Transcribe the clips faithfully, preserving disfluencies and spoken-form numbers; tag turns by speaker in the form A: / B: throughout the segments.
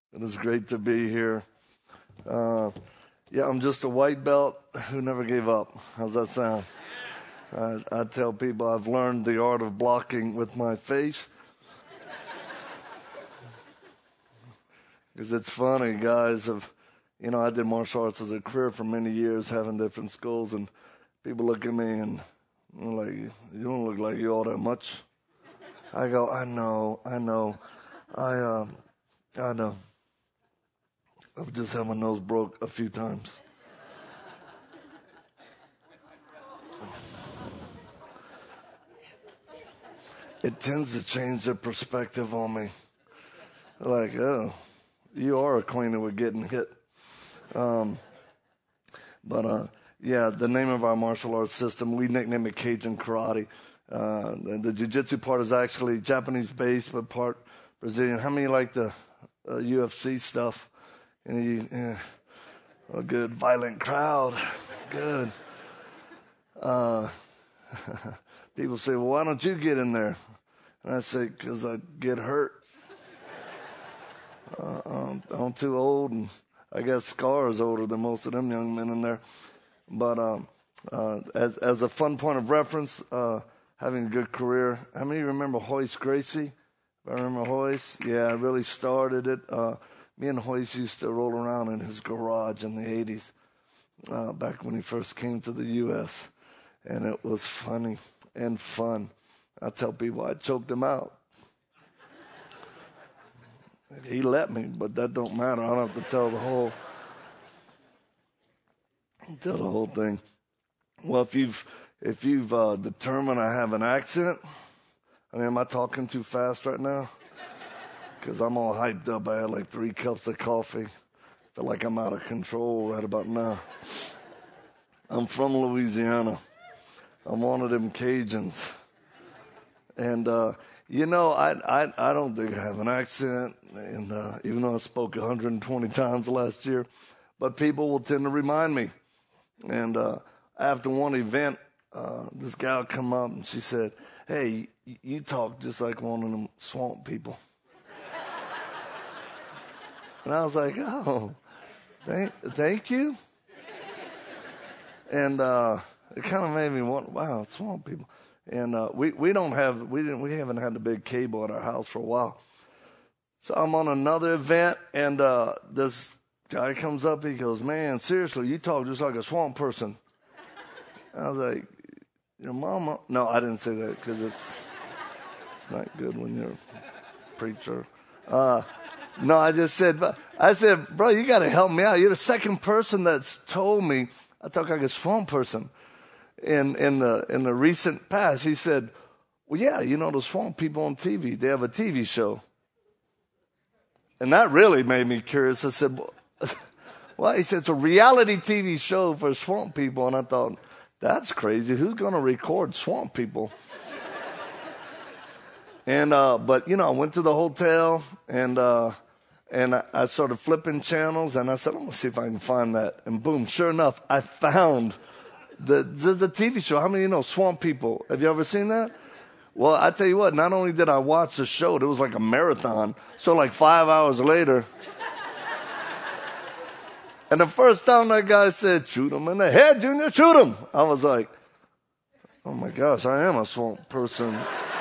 A: It is great to be here. Uh, yeah, I'm just a white belt who never gave up. How's that sound? I, I tell people I've learned the art of blocking with my face. Because it's funny, guys. Of, you know, I did martial arts as a career for many years, having different schools, and people look at me and they're like, you don't look like you all that much. I go, I know, I know, I, uh, I know. I've just had my nose broke a few times. It tends to change their perspective on me. Like, oh, you are acquainted with getting hit. Um, but, uh, yeah, the name of our martial arts system, we nickname it Cajun Karate. Uh, the, the jiu-jitsu part is actually Japanese-based, but part Brazilian. How many like the uh, U F C stuff? Any, yeah, a good violent crowd. Good. Uh, people say, well, why don't you get in there? And I say, because I get hurt. Uh, um, I'm too old, and I got scars older than most of them young men in there. But um, uh, as, as a fun point of reference, uh, having a good career, how many of you remember Hoist Gracie? I remember Hoist. Yeah, I really started it. Uh, me and Hoist used to roll around in his garage in the eighties, uh, back when he first came to the U S, and it was funny and fun. I tell people I choked him out. He let me, but that don't matter. I don't have to tell the whole tell the whole thing. Well, if you've if you've uh, determined I have an accent, I mean, am I talking too fast right now? Because I'm all hyped up. I had like three cups of coffee. Feel like I'm out of control right about now. I'm from Louisiana. I'm one of them Cajuns. And, uh, you know, I, I I don't think I have an accent, and uh, even though I spoke one hundred twenty times last year, but people will tend to remind me. And uh, after one event, uh, this gal come up and she said, hey, you, you talk just like one of them swamp people. And I was like, oh, thank, thank you. And uh, it kind of made me want, wow, swamp people. And uh, we we don't have we didn't we haven't had the big cable at our house for a while. So I'm on another event, and uh, this guy comes up. He goes, "Man, seriously, you talk just like a swamp person." I was like, "Your mama?" No, I didn't say that because it's it's not good when you're a preacher. Uh, no, I just said, I said, bro, you got to help me out. You're the second person that's told me I talk like a swamp person. In in the in the recent past, he said, well, yeah, you know the swamp people on T V, they have a T V show. And that really made me curious. I said, well, well, he said, it's a reality T V show for swamp people. And I thought, that's crazy. Who's going to record swamp people? and, uh, but, you know, I went to the hotel, and uh, and I, I started flipping channels, and I said, I'm going to see if I can find that. And boom, sure enough, I found The, the the T V show. How many of you know Swamp People? Have you ever seen that? Well, I tell you what, not only did I watch the show, it was like a marathon. So like five hours later, and the first time that guy said, shoot him in the head, Junior, shoot him, I was like, oh my gosh, I am a swamp person.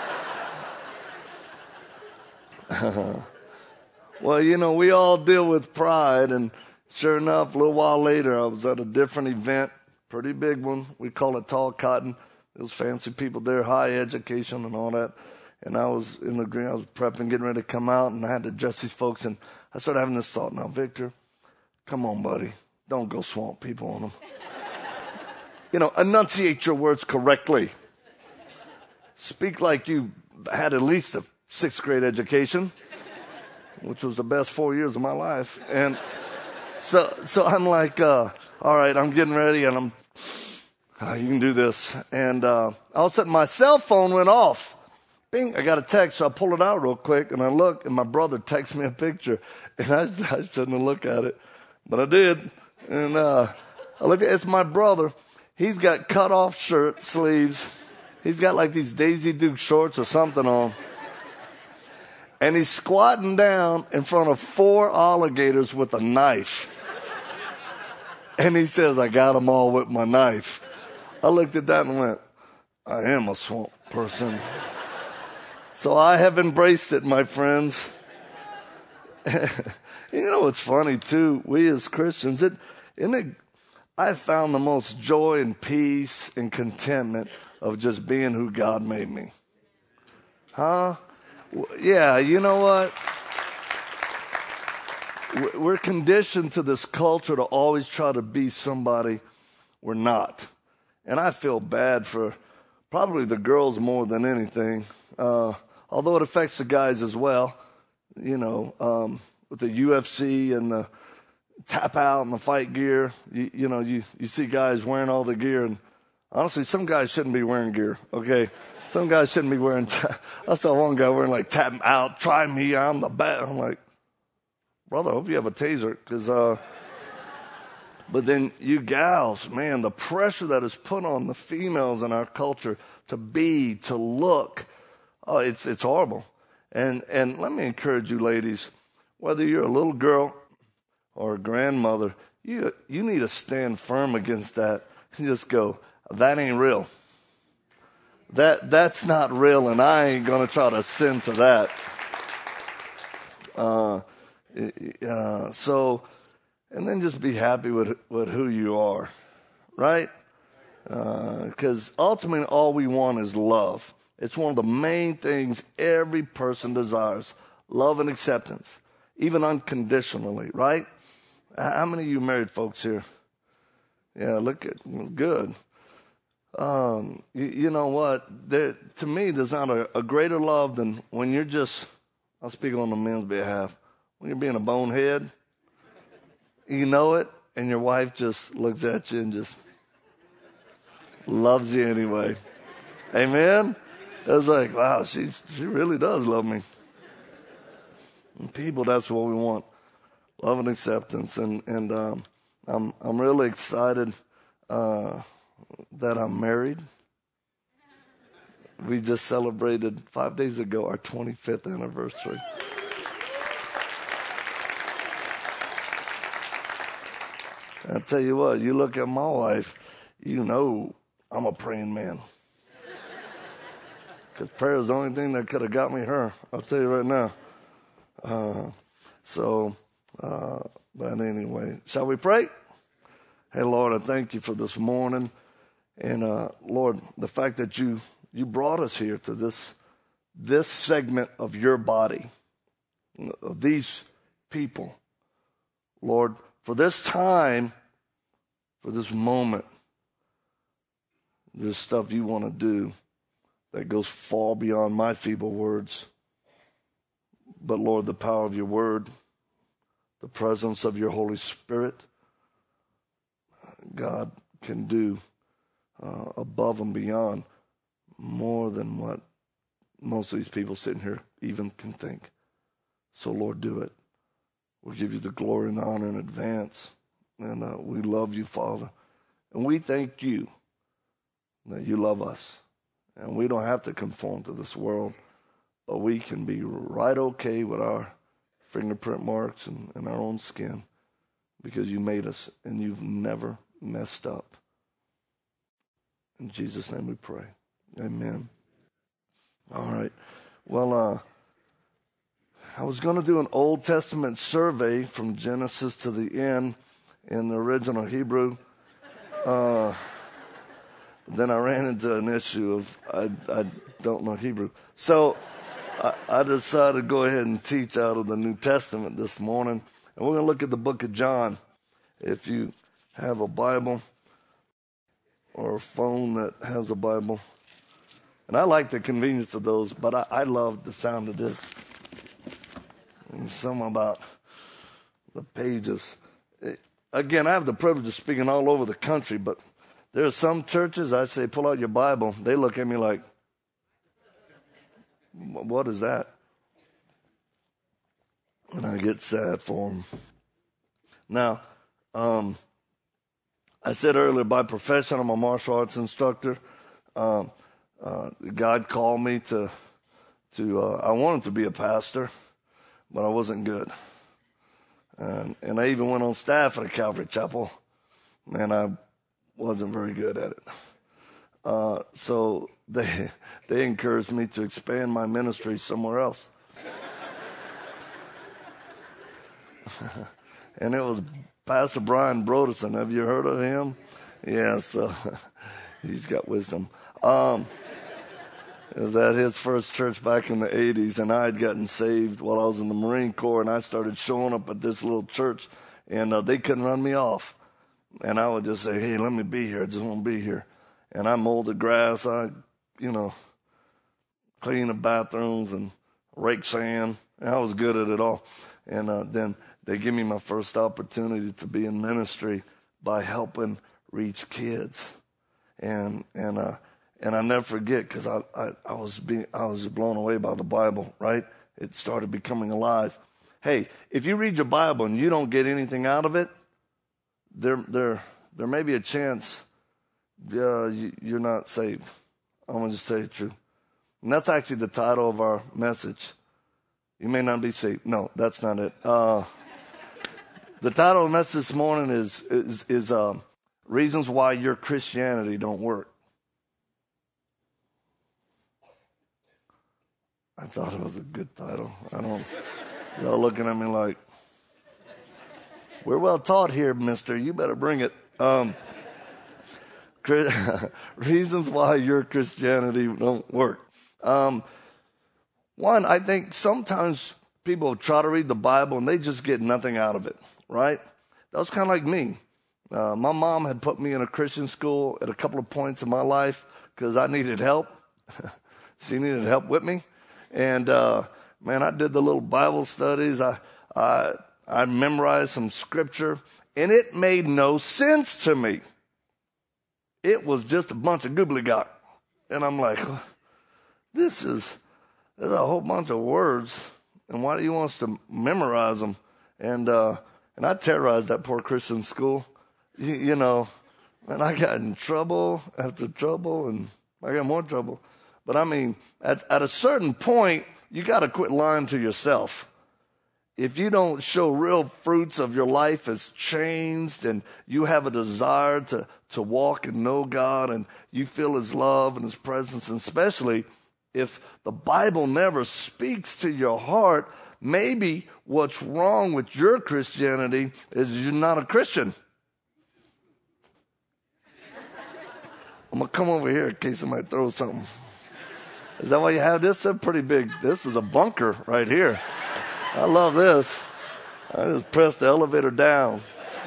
A: Well, you know, we all deal with pride, and sure enough, a little while later, I was at a different event. Pretty big one. We call it Tall Cotton. It was fancy people there, high education and all that. And I was in the green. I was prepping, getting ready to come out, and I had to address these folks. And I started having this thought. Now, Victor, come on, buddy. Don't go swamp people on them. You know, enunciate your words correctly. Speak like you had at least a sixth grade education, which was the best four years of my life. And so, so I'm like, uh, all right, I'm getting ready, and I'm, uh, you can do this. And uh, all of a sudden, my cell phone went off. Bing, I got a text, so I pull it out real quick, and I look, and my brother texts me a picture. And I, I shouldn't have looked at it, but I did. And uh, I look at it's my brother. He's got cut-off shirt sleeves. He's got like these Daisy Duke shorts or something on. And he's squatting down in front of four alligators with a knife. And he says, I got them all with my knife. I looked at that and went, I am a swamp person. So I have embraced it, my friends. You know what's funny, too? We as Christians, it, isn't it, I found the most joy and peace and contentment of just being who God made me. Huh? Yeah, you know what? We're conditioned to this culture to always try to be somebody we're not. And I feel bad for probably the girls more than anything, uh, although it affects the guys as well. You know, um, with the U F C and the tap out and the fight gear, you, you know, you, you see guys wearing all the gear. And honestly, some guys shouldn't be wearing gear, okay? Some guys shouldn't be wearing, ta- I saw one guy wearing like tap out, try me, I'm the best. I'm like, brother, I hope you have a taser, because, uh, but then you gals, man, the pressure that is put on the females in our culture to be, to look, oh, it's it's horrible. And and let me encourage you ladies, whether you're a little girl or a grandmother, you you need to stand firm against that and just go, that ain't real. That that's not real, and I ain't gonna try to ascend to that. Uh, uh, so, and then just be happy with with who you are, right? Because uh, ultimately, all we want is love. It's one of the main things every person desires: love and acceptance, even unconditionally, right? How many of you married folks here? Yeah, look at good. Um, you, you know what? There, to me, there's not a, a greater love than when you're just, I'll speak on the men's behalf, when you're being a bonehead, you know it, and your wife just looks at you and just loves you anyway. Amen? It's like, wow, she, she really does love me. And people, that's what we want, love and acceptance. And, and um, I'm, I'm really excited uh that I'm married. We just celebrated five days ago our twenty-fifth anniversary. I tell you what, you look at my wife, you know I'm a praying man. Because prayer is the only thing that could have got me her. I'll tell you right now. Uh, so, uh, but anyway, shall we pray? Hey, Lord, I thank you for this morning. And, uh, Lord, the fact that you, you brought us here to this, this segment of your body, of these people, Lord, for this time, for this moment, there's stuff you want to do that goes far beyond my feeble words. But, Lord, the power of your word, the presence of your Holy Spirit, God can do Uh, above and beyond more than what most of these people sitting here even can think. So, Lord, do it. We'll give you the glory and the honor in advance. And uh, we love you, Father. And we thank you that you love us. And we don't have to conform to this world, but we can be right okay with our fingerprint marks and, and our own skin because you made us and you've never messed up. In Jesus' name we pray. Amen. All right. Well, uh, I was going to do an Old Testament survey from Genesis to the end in the original Hebrew. Uh, then I ran into an issue of I, I don't know Hebrew. So I, I decided to go ahead and teach out of the New Testament this morning. And we're going to look at the book of John. If you have a Bible or a phone that has a Bible. And I like the convenience of those, but I, I love the sound of this. And something about the pages. It, again, I have the privilege of speaking all over the country, but there are some churches, I say, pull out your Bible. They look at me like, what is that? And I get sad for them. Now, um, I said earlier, by profession, I'm a martial arts instructor. Um, uh, God called me to to, uh, I wanted to be a pastor, but I wasn't good. And, and I even went on staff at a Calvary Chapel, and I wasn't very good at it. Uh, so they they encouraged me to expand my ministry somewhere else. And it was Pastor Brian Broderson. Have you heard of him? Yes, yeah, so he's got wisdom. Um, it was at his first church back in the eighties, and I had gotten saved while I was in the Marine Corps, and I started showing up at this little church, and uh, they couldn't run me off. And I would just say, hey, let me be here. I just want to be here. And I mowed the grass. I, you know, cleaned the bathrooms and raked sand. And I was good at it all. And uh, then they gave me my first opportunity to be in ministry by helping reach kids. And and uh, and I never forget, because I, I, I was being I was blown away by the Bible, right? It started becoming alive. Hey, if you read your Bible and you don't get anything out of it, there there there may be a chance uh, you, you're not saved. I'm going to just tell you the truth. And that's actually the title of our message. You may not be saved. No, that's not it. Uh, the title of the message this morning is is, is uh, Reasons Why Your Christianity Don't Work. I thought it was a good title. I don't, y'all looking at me like, we're well taught here, mister. You better bring it. Um, reasons why your Christianity don't work. Um, one, I think sometimes people try to read the Bible and they just get nothing out of it, right? That was kind of like me. Uh, my mom had put me in a Christian school at a couple of points in my life because I needed help. She needed help with me. And, uh, man, I did the little Bible studies. I, I, I memorized some scripture, and it made no sense to me. It was just a bunch of gobbledygook. And I'm like, this is, there's a whole bunch of words, and why do you want us to memorize them? And uh, and I terrorized that poor Christian school. You, you know, and I got in trouble after trouble, and I got more trouble. But I mean, at, at a certain point, you got to quit lying to yourself. If you don't show real fruits of your life has changed, and you have a desire to, to walk and know God, and you feel his love and his presence, and especially if the Bible never speaks to your heart, maybe what's wrong with your Christianity is you're not a Christian. I'm going to come over here in case somebody throws something. Is that why you have this? It's pretty big. This is a bunker right here. I love this. I just pressed the elevator down.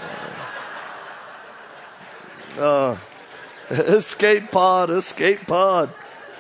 A: Uh, escape pod, escape pod.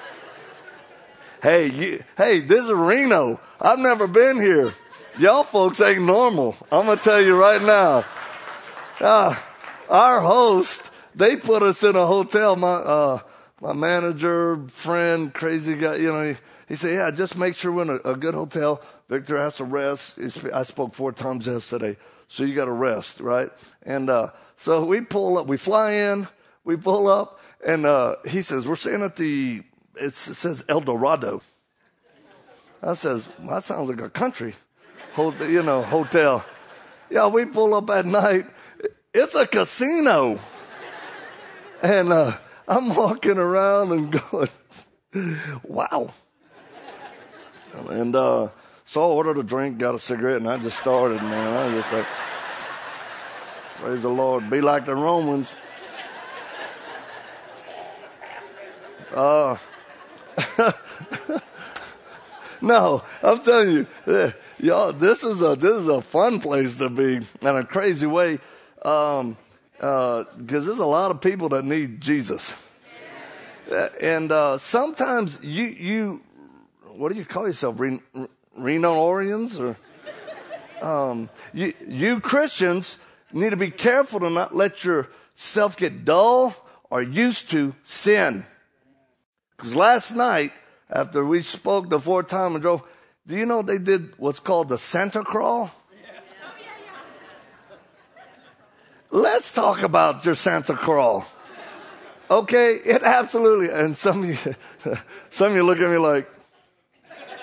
A: Hey, you, hey, this is Reno. I've never been here. Y'all folks ain't normal. I'm going to tell you right now. Uh, our host, they put us in a hotel. My uh, my manager, friend, crazy guy, you know, he, he said, yeah, just make sure we're in a, a good hotel. Victor has to rest. I spoke four times yesterday, so you got to rest, right? And uh, so we pull up. We fly in. We pull up, and uh, he says, we're staying at the, it's, it says El Dorado. I says, well, that sounds like a country, hotel, you know, hotel. Yeah, we pull up at night. It's a casino. And uh, I'm walking around and going, wow. And uh, so I ordered a drink, got a cigarette, and I just started, man. I was just like, praise the Lord. Be like the Romans. Uh, no, I'm telling you, y'all, this is a this is a fun place to be in a crazy way, um, uh, because there's a lot of people that need Jesus, and uh, sometimes you you, what do you call yourself, Re- Reno-Orians, or um, you you Christians need to be careful to not let yourself get dull or used to sin. Because last night, after we spoke the fourth time and drove, do you know they did what's called the Santa Crawl? Let's talk about your Santa Crawl. Okay, it absolutely, and some of you, some of you look at me like,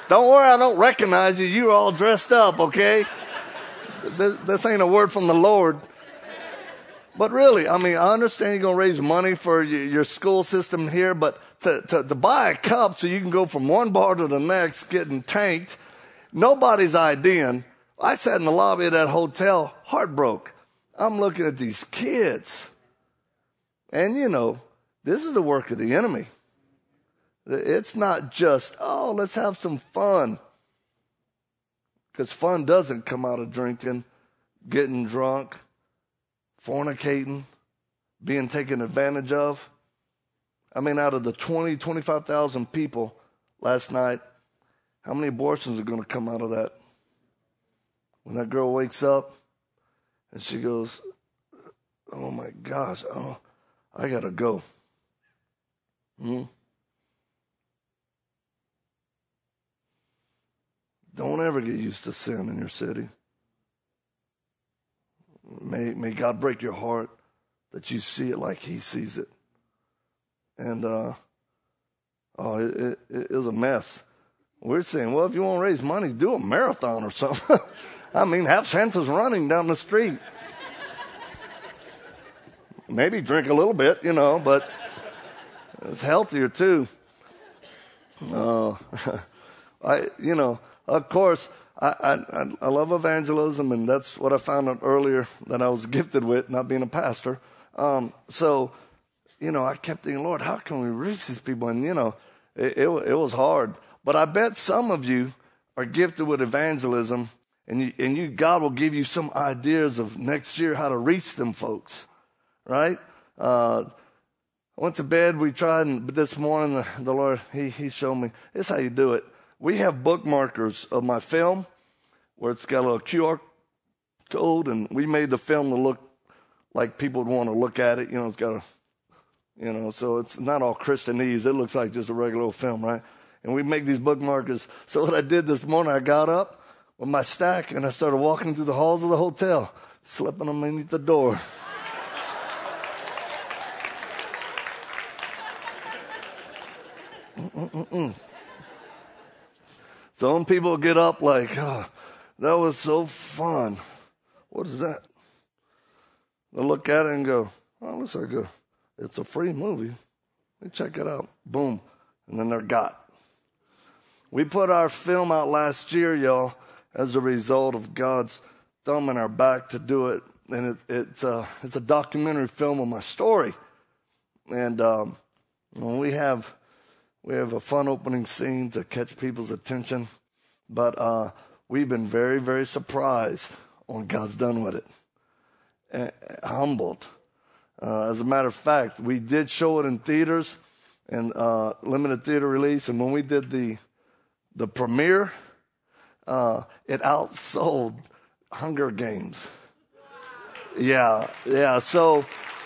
A: Don't worry, I don't recognize you. You're all dressed up, okay? This, this ain't a word from the Lord. But really, I mean, I understand you're going to raise money for your, your school system here, but to, to, to buy a cup so you can go from one bar to the next getting tanked, nobody's IDing. I sat in the lobby of that hotel, heart broke. I'm looking at these kids. And, you know, this is the work of the enemy. It's not just, oh, let's have some fun. Because fun doesn't come out of drinking, getting drunk, fornicating, being taken advantage of. I mean, out of the twenty, twenty-five thousand people last night, how many abortions are going to come out of that? When that girl wakes up and she goes, oh my gosh, oh, I got to go. Hmm? Don't ever get used to sin in your city. May, may God break your heart that you see it like he sees it. And, uh, oh, it, it, it was a mess. We're saying, well, if you want to raise money, do a marathon or something. I mean, have Santa's running down the street. Maybe drink a little bit, you know, but it's healthier too. Uh, I, you know, of course, I, I, I love evangelism, and that's what I found out earlier that I was gifted with, not being a pastor. Um, so, you know, I kept thinking, Lord, how can we reach these people? And, you know, it, it, it was hard. But I bet some of you are gifted with evangelism, and you, and you, God will give you some ideas of next year how to reach them folks, right? Uh, I went to bed, we tried, and but this morning the, the Lord, he, he showed me, this is how you do it. We have bookmarkers of my film where it's got a little Q R code, and we made the film to look like people would want to look at it. You know, it's got a, you know, so it's not all Christianese. It looks like just a regular old film, right? And we make these bookmarkers. So what I did this morning, I got up with my stack, and I started walking through the halls of the hotel, slipping them underneath the door. Mm-mm-mm. Some people get up like, oh, that was so fun. What is that? They look at it and go, oh, it looks like a, it's a free movie. They check it out. Boom. And then they're got. We put our film out last year, y'all, as a result of God's thumb in our back to do it. And it, it, uh, it's a documentary film of my story. And um, we have... We have a fun opening scene to catch people's attention, but uh, we've been very, very surprised on what God's done with it, and humbled. Uh, as a matter of fact, we did show it in theaters and uh, limited theater release, and when we did the the premiere, uh, it outsold Hunger Games. Yeah, yeah. So.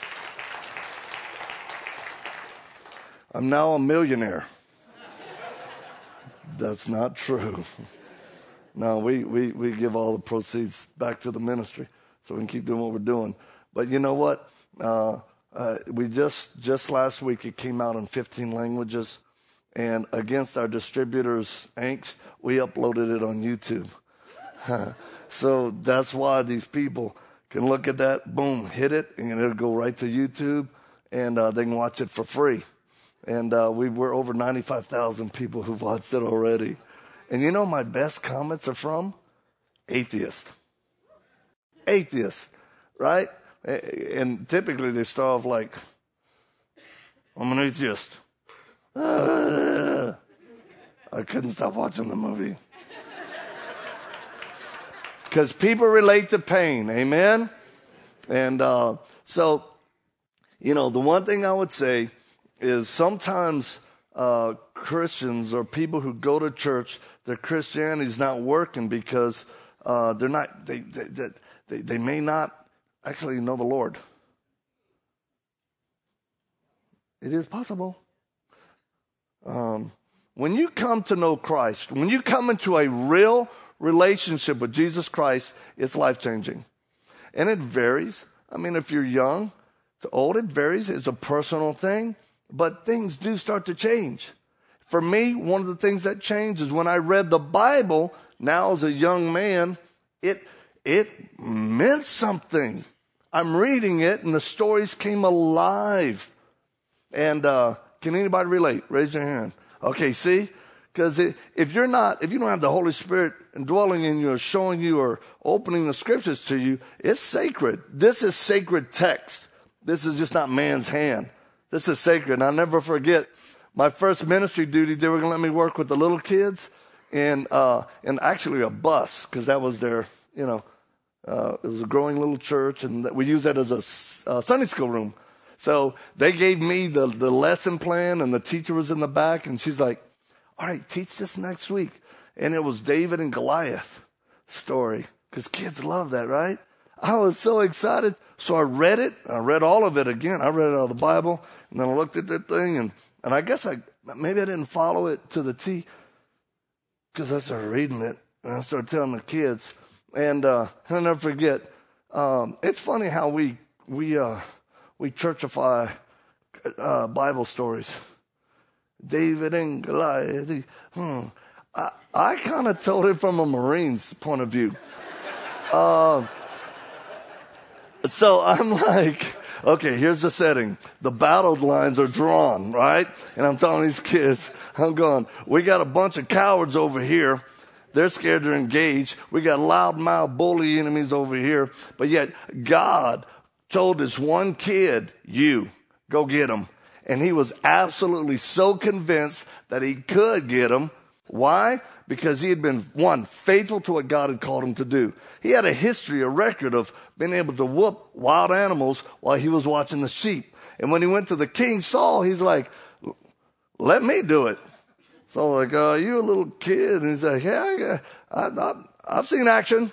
A: I'm now a millionaire. That's not true. No, we, we, we give all the proceeds back to the ministry so we can keep doing what we're doing. But you know what? Uh, uh, we just, just last week, it came out in fifteen languages. And against our distributors' angst, we uploaded it on YouTube. So that's why these people can look at that, boom, hit it, and it'll go right to YouTube, and uh, they can watch it for free. And uh, we were over ninety-five thousand people who've watched it already. And you know my best comments are from? Atheists. Atheists, right? And typically they start off like, I'm an atheist. Uh, I couldn't stop watching the movie. Because people relate to pain, amen? And uh, so, you know, the one thing I would say is sometimes uh, Christians or people who go to church, their Christianity's not working because uh, they're not, they, they, they, they may not actually know the Lord. It is possible. Um, when you come to know Christ, when you come into a real relationship with Jesus Christ, it's life-changing. And it varies. I mean, if you're young to old, it varies. It's a personal thing. But things do start to change. For me, one of the things that changed is when I read the Bible, now as a young man, it, it meant something. I'm reading it and the stories came alive. And uh, can anybody relate? Raise your hand. Okay, see? Because if you're not, if you don't have the Holy Spirit indwelling in you or showing you or opening the scriptures to you, it's sacred. This is sacred text. This is just not man's hand. This is sacred. And I'll never forget my first ministry duty. They were going to let me work with the little kids in, uh, in actually a bus, because that was their, you know, uh, it was a growing little church, and we used that as a uh, Sunday school room. So they gave me the, the lesson plan, and the teacher was in the back, and she's like, all right, teach this next week. And it was David and Goliath story, because kids love that, right? I was so excited. So I read it. I read all of it again. I read it out of the Bible, and then I looked at that thing, and, and I guess I maybe I didn't follow it to the T, because I started reading it, and I started telling the kids. And uh, I'll never forget, um, it's funny how we we uh, we churchify uh, Bible stories. David and Goliath. Hmm. I, I kind of told it from a Marine's point of view. Uh, so I'm like, okay, here's the setting. The battle lines are drawn, right? And I'm telling these kids, I'm going, we got a bunch of cowards over here. They're scared to engage. We got loudmouth bully enemies over here. But yet God told this one kid, you, go get them. And he was absolutely so convinced that he could get them. Why? Because he had been, one, faithful to what God had called him to do. He had a history, a record of being able to whoop wild animals while he was watching the sheep. And when he went to the king Saul, he's like, let me do it. So like, uh, you're a little kid. And he's like, yeah, I, I, I've seen action.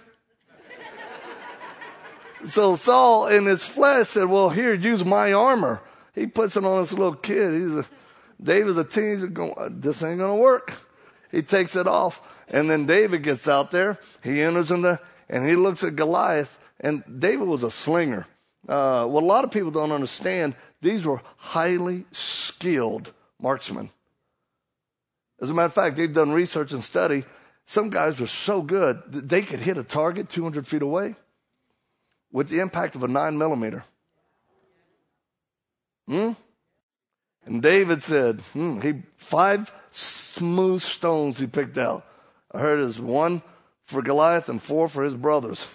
A: So Saul in his flesh said, well, here, use my armor. He puts it on this little kid. He's a, David's a teenager going, this ain't going to work. He takes it off. And then David gets out there. He enters in the, and he looks at Goliath. And David was a slinger. Uh, what a lot of people don't understand, these were highly skilled marksmen. As a matter of fact, they've done research and study. Some guys were so good that they could hit a target two hundred feet away with the impact of a nine millimeter. Hmm? And David said, hmm, he five smooth stones he picked out. I heard it was one for Goliath and four for his brothers.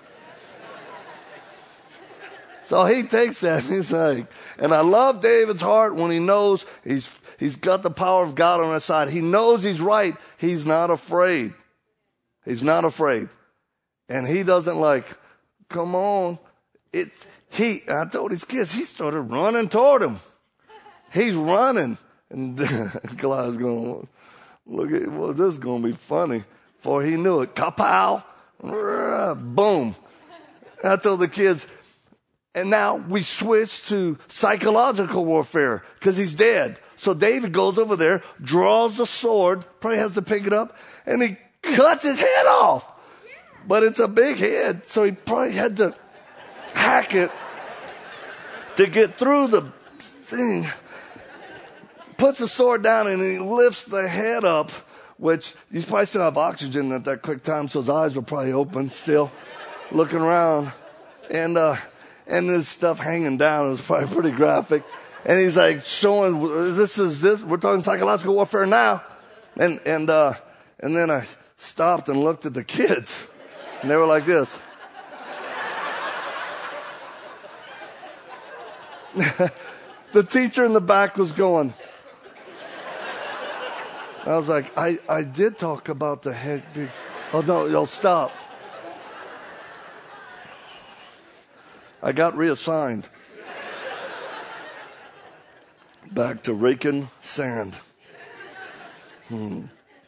A: So he takes that and he's like, and I love David's heart when he knows he's he's got the power of God on his side. He knows he's right. He's not afraid. He's not afraid. And he doesn't like, come on. It's he I told his kids, he started running toward him. He's running. And Goliath's going, look at, well, this is going to be funny. For he knew it. Kapow. Boom. I told the kids, and now we switch to psychological warfare because he's dead. So David goes over there, draws the sword, probably has to pick it up, and he cuts his head off. But it's a big head, so he probably had to hack it to get through the thing. Puts the sword down and he lifts the head up, which you probably still have oxygen at that quick time, so his eyes were probably open still, looking around. And, uh, and this stuff hanging down. It was probably pretty graphic. And he's like showing, this is this, we're talking psychological warfare now. And, and, uh, and then I stopped and looked at the kids and they were like this. The teacher in the back was going. I was like, I, I did talk about the head. Big, oh no, yo, stop. I got reassigned back to raking sand. Hmm.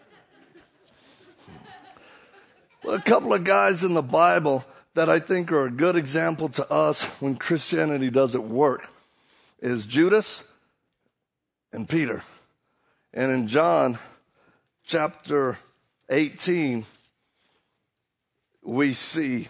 A: Well, a couple of guys in the Bible that I think are a good example to us when Christianity doesn't work is Judas and Peter. And in John chapter eighteen, we see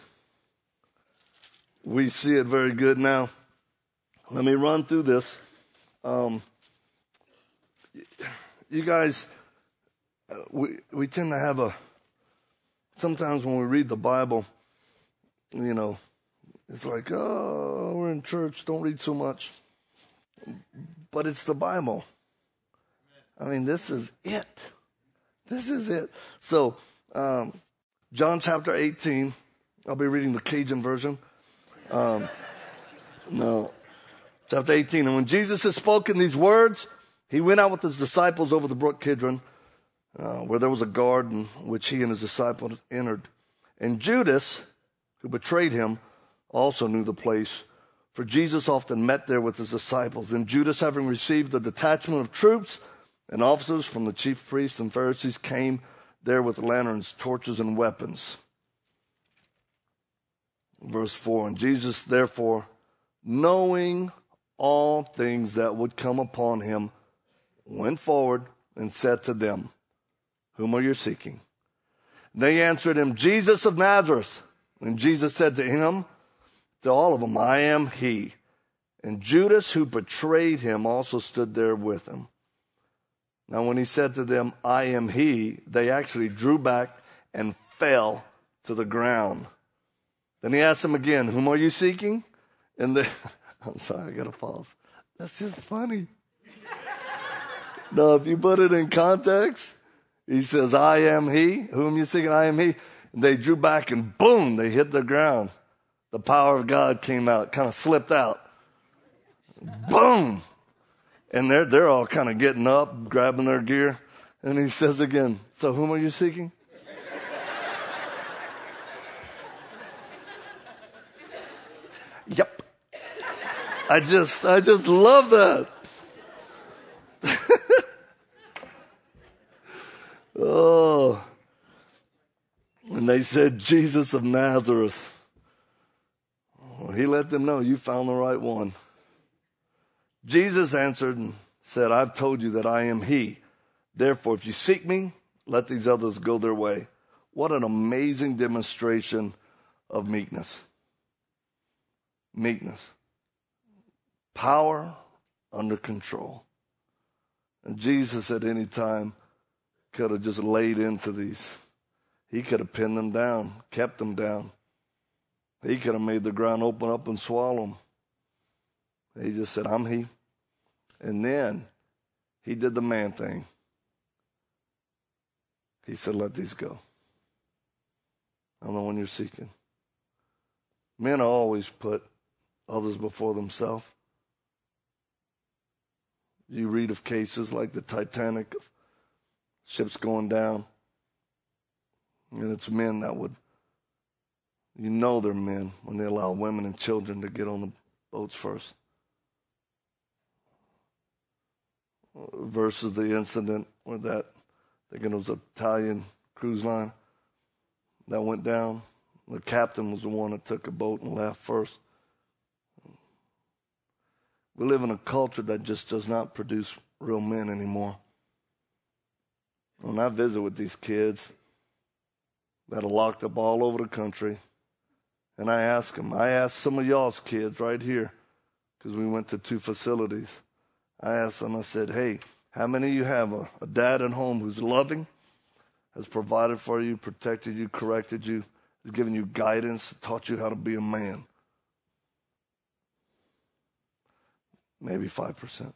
A: We see it very good now. Let me run through this. Um, you guys, uh, we we tend to have a, sometimes when we read the Bible, you know, it's like, oh, we're in church, don't read so much. But it's the Bible. I mean, this is it. This is it. So, um, John chapter eighteen, I'll be reading the Cajun version. Um, no, chapter eighteen. And when Jesus had spoken these words, he went out with his disciples over the brook Kidron, uh, where there was a garden which he and his disciples entered. And Judas, who betrayed him, also knew the place, for Jesus often met there with his disciples. And Judas, having received a detachment of troops and officers from the chief priests and Pharisees, came there with lanterns, torches, and weapons. Verse four, and Jesus, therefore, knowing all things that would come upon him, went forward and said to them, whom are you seeking? They answered him, Jesus of Nazareth. And Jesus said to him, to all of them, I am he. And Judas, who betrayed him, also stood there with him. Now when he said to them, I am he, they actually drew back and fell to the ground. Then he asked them again, whom are you seeking? And they, I'm sorry, I got to pause. That's just funny. No, if you put it in context, he says, I am he. Whom you seeking? I am he. And they drew back and boom, they hit the ground. The power of God came out, kind of slipped out. Boom. And they're, they're all kind of getting up, grabbing their gear. And he says again, so whom are you seeking? Yep. I just, I just love that. Oh. And they said, Jesus of Nazareth. Well, he let them know, you found the right one. Jesus answered and said, I've told you that I am he. Therefore, if you seek me, let these others go their way. What an amazing demonstration of meekness. Meekness. Power under control. And Jesus at any time could have just laid into these. He could have pinned them down, kept them down. He could have made the ground open up and swallow them. He just said, I'm he. And then he did the man thing. He said, let these go. I'm the one you're seeking. Men always put others before themselves. You read of cases like the Titanic, of ships going down. And it's men that would, you know they're men when they allow women and children to get on the boats first. Versus the incident where that, I think it was an Italian cruise line that went down. The captain was the one that took a boat and left first. We live in a culture that just does not produce real men anymore. When I visit with these kids that are locked up all over the country, and I ask them, I asked some of y'all's kids right here, because we went to two facilities. I asked them, I said, hey, how many of you have a, a dad at home who's loving, has provided for you, protected you, corrected you, has given you guidance, taught you how to be a man? Maybe five percent.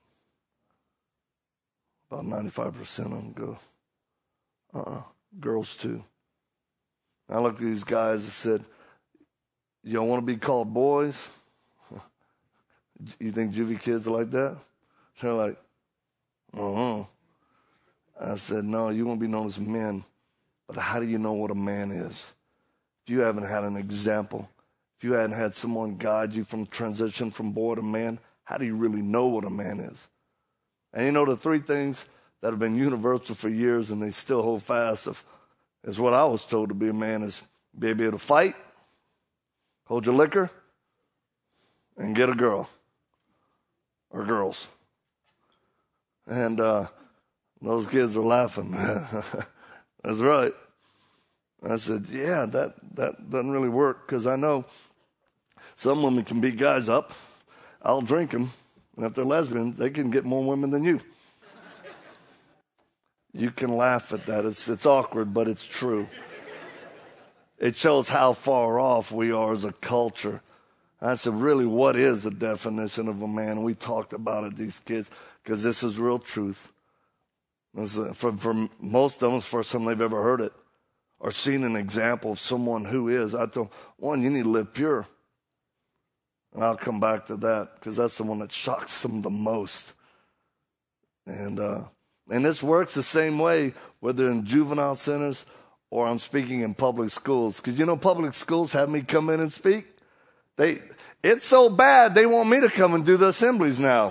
A: About ninety-five percent of them go, uh-uh, girls too. I looked at these guys and said, y'all want to be called boys? You think juvie kids are like that? They're like, uh-huh. I said, no, you won't be known as men. But how do you know what a man is? If you haven't had an example, if you hadn't had someone guide you from transition from boy to man, how do you really know what a man is? And you know the three things that have been universal for years and they still hold fast of, is what I was told to be a man is be able to fight, hold your liquor, and get a girl or girls. And uh, those kids were laughing. That's right. I said, yeah, that, that doesn't really work because I know some women can beat guys up. I'll drink them. And if they're lesbians, they can get more women than you. You can laugh at that. It's, it's awkward, but it's true. It shows how far off we are as a culture. I said, really, what is the definition of a man? We talked about it, these kids, because this is real truth. This is, for, for most of them, it's the first time they've ever heard it or seen an example of someone who is. I told them, one, you need to live pure. And I'll come back to that because that's the one that shocks them the most. And uh, and this works the same way, whether in juvenile centers or I'm speaking in public schools. Because, you know, public schools have me come in and speak. They, it's so bad, they want me to come and do the assemblies now.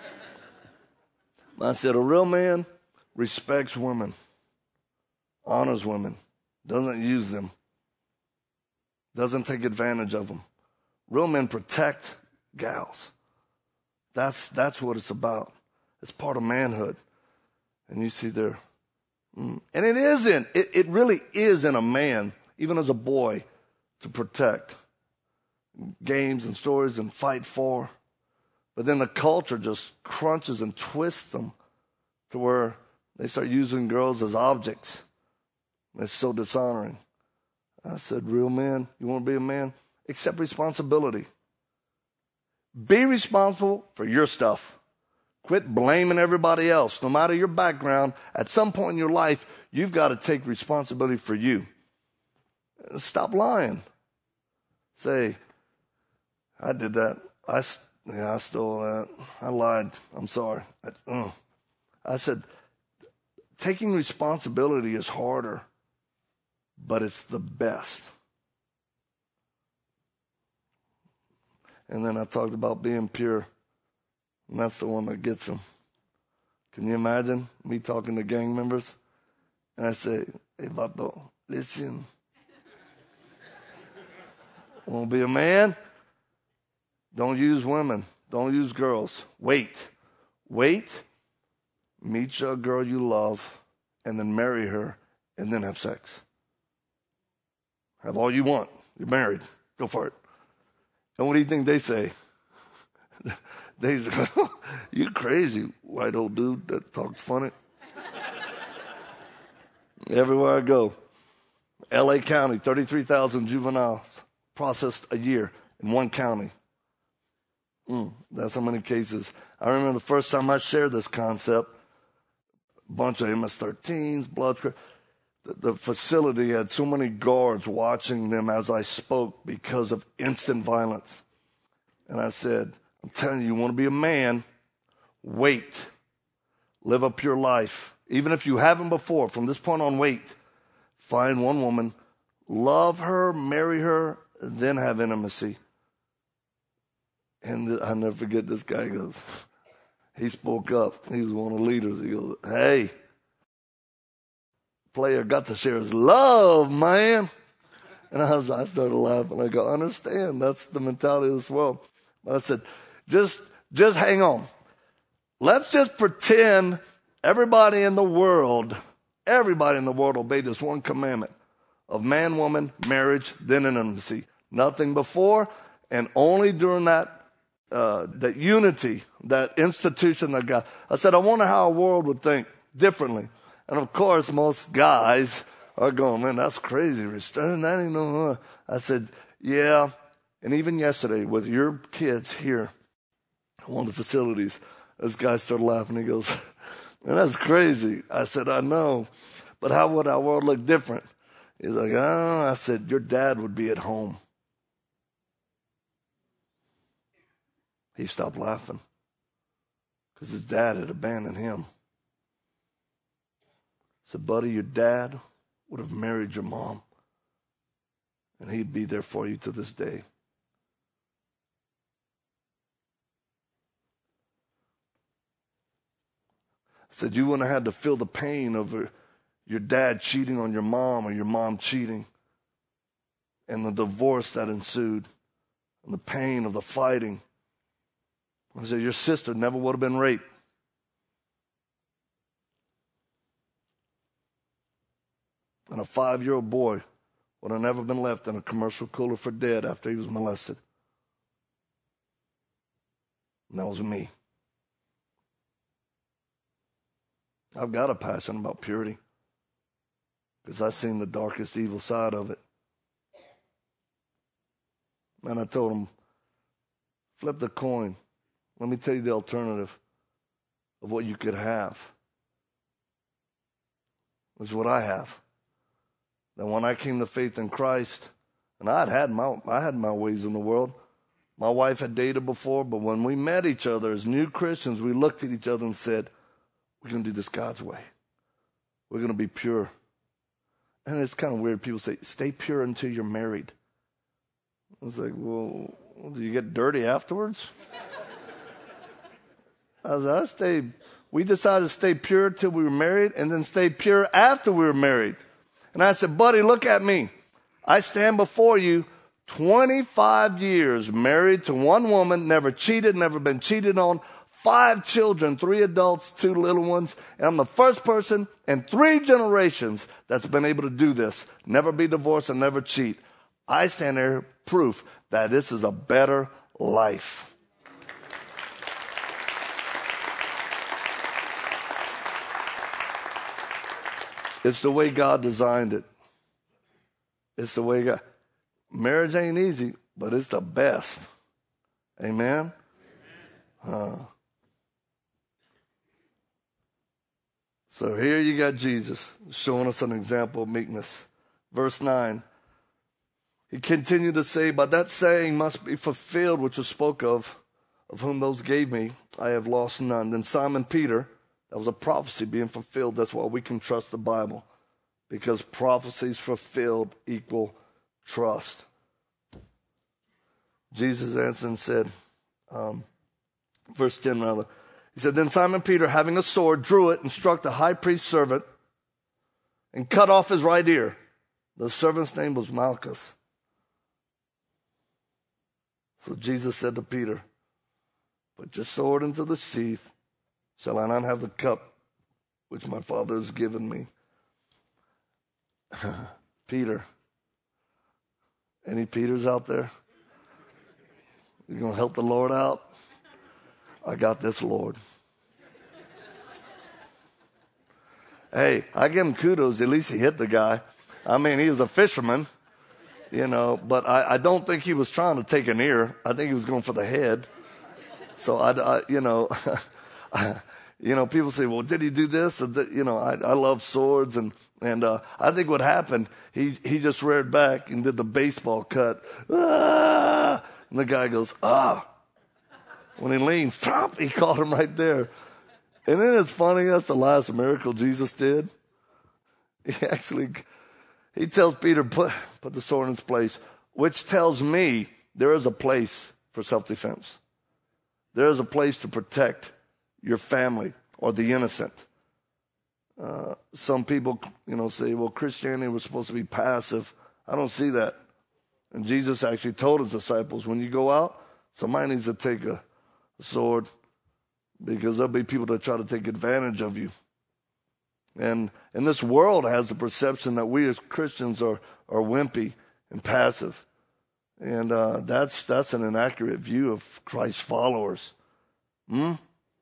A: I said, a real man respects women, honors women, doesn't use them, doesn't take advantage of them. Real men protect gals. That's, that's what it's about. It's part of manhood. And you see there, mm, and it isn't, it, it really is in a man, even as a boy, to protect. Games and stories and fight for. But then the culture just crunches and twists them to where they start using girls as objects. It's so dishonoring. I said, real men, you want to be a man? Accept responsibility. Be responsible for your stuff. Quit blaming everybody else. No matter your background, at some point in your life, you've got to take responsibility for you. Stop lying. Say, I did that. I, yeah, I stole that. I lied. I'm sorry. I, uh. I said, taking responsibility is harder, but it's the best. And then I talked about being pure, and that's the one that gets them. Can you imagine me talking to gang members? And I say, hey, Vato, listen. Want to be a man? Don't use women. Don't use girls. Wait. Wait. Meet your girl you love and then marry her and then have sex. Have all you want. You're married. Go for it. And what do you think they say? They say, you crazy white old dude that talks funny. Everywhere I go. L A County, thirty-three thousand juveniles processed a year in one county. Mm, that's how many cases. I remember the first time I shared this concept, a bunch of M S thirteens, blood. The, the facility had so many guards watching them as I spoke because of instant violence. And I said, I'm telling you, you want to be a man, wait. Live up your life. Even if you haven't before, from this point on, wait. Find one woman, love her, marry her, then have intimacy. And I'll never forget this guy goes, he spoke up. He was one of the leaders. He goes, hey, player got to share his love, man. And I, was, I started laughing. I go, I understand. That's the mentality of this world. But I said, just, just hang on. Let's just pretend everybody in the world, everybody in the world obeyed this one commandment of man, woman, marriage, then intimacy. Nothing before, and only during that Uh, that unity, that institution that God. I said, I wonder how a world would think differently. And of course, most guys are going, man, that's crazy. Restraining that ain't no. I said, yeah. And even yesterday, with your kids here, one of the facilities, this guy started laughing. He goes, man, that's crazy. I said, I know. But how would our world look different? He's like, oh, I said, your dad would be at home. He stopped laughing because his dad had abandoned him. I said, buddy, your dad would have married your mom, and he'd be there for you to this day. I said, you wouldn't have had to feel the pain of your dad cheating on your mom or your mom cheating and the divorce that ensued and the pain of the fighting. I said, your sister never would have been raped. And a five-year-old boy would have never been left in a commercial cooler for dead after he was molested. And that was me. I've got a passion about purity because I've seen the darkest evil side of it. And I told him, flip the coin. Let me tell you the alternative of what you could have. Is what I have. That when I came to faith in Christ, and I'd had my I had my ways in the world. My wife had dated before, but when we met each other as new Christians, we looked at each other and said, we're going to do this God's way. We're going to be pure. And it's kind of weird. People say, stay pure until you're married. I was like, well, do you get dirty afterwards? I was like, I stayed. We decided to stay pure till we were married and then stay pure after we were married. And I said, buddy, look at me. I stand before you twenty-five years married to one woman, never cheated, never been cheated on, five children, three adults, two little ones. And I'm the first person in three generations that's been able to do this. Never be divorced and never cheat. I stand there proof that this is a better life. It's the way God designed it. It's the way God. Marriage ain't easy, but it's the best. Amen? Uh, so here you got Jesus showing us an example of meekness. Verse nine. He continued to say, but that saying must be fulfilled, which was spoke of, of whom those gave me, I have lost none. Then Simon Peter, that was a prophecy being fulfilled. That's why we can trust the Bible. Because prophecies fulfilled equal trust. Jesus answered and said, um, verse ten rather, he said, then Simon Peter, having a sword, drew it and struck the high priest's servant and cut off his right ear. The servant's name was Malchus. So Jesus said to Peter, put your sword into the sheath. Shall I not have the cup which my Father has given me? Peter. Any Peters out there? You going to help the Lord out? I got this, Lord. Hey, I give him kudos. At least he hit the guy. I mean, he was a fisherman, you know, but I, I don't think he was trying to take an ear. I think he was going for the head. So, I, I you know, you know, people say, well, did he do this? Or did, you know, I, I love swords. And, and uh, I think what happened, he, he just reared back and did the baseball cut. Ah! And the guy goes, ah. When he leaned, thump, he caught him right there. And then it's funny, that's the last miracle Jesus did. He actually, he tells Peter, put, put the sword in its place, which tells me there is a place for self-defense. There is a place to protect your family or the innocent. Uh, some people, you know, say, well, Christianity was supposed to be passive. I don't see that. And Jesus actually told his disciples, when you go out, somebody needs to take a, a sword because there'll be people that try to take advantage of you. And, and this world has the perception that we as Christians are, are wimpy and passive. And uh, that's that's an inaccurate view of Christ's followers. Hmm?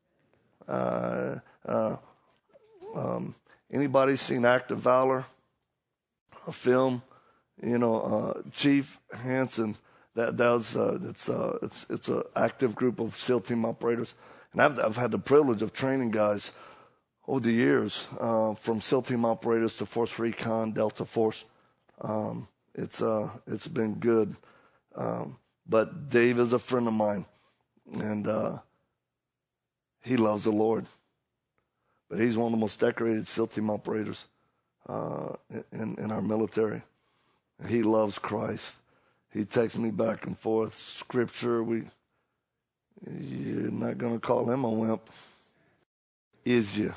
A: Uh, uh, um, anybody seen Act of Valor? A film? You know, uh, Chief Hansen. That that was uh, it's uh, it's it's an active group of SEAL team operators, and I've I've had the privilege of training guys over the years, uh, from SEAL team operators to Force Recon, Delta Force. Um, it's uh it's been good. Um, but Dave is a friend of mine, and uh, he loves the Lord. But he's one of the most decorated SEAL team operators uh, in, in our military. He loves Christ. He texts me back and forth, scripture. We, you're not going to call him a wimp, is you?